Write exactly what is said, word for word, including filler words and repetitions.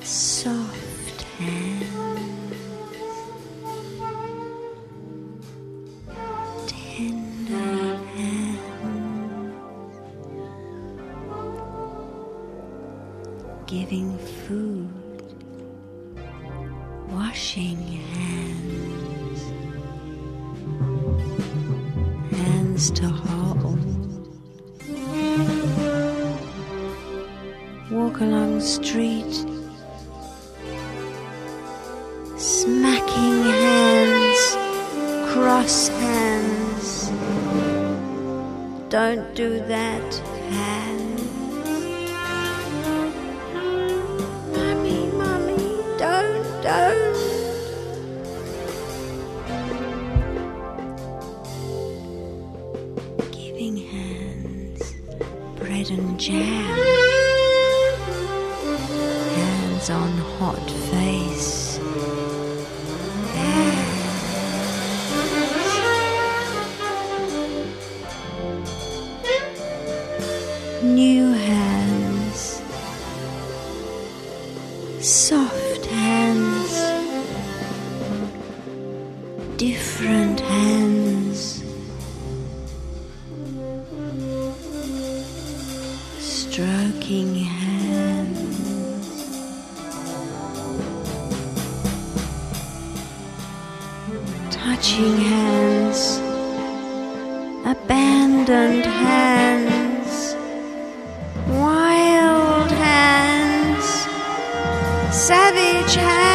soft hands, tender hands, giving food, washing hands, hands to hold, walk along the street, smacking hands, cross hands, don't do that, hands. Mummy, mummy, don't, don't. Giving hands, bread and jam, hands on hot face, new hands, soft hands, different hands, stroking hands, touching hands, abandoned hands, wild hands, savage hands.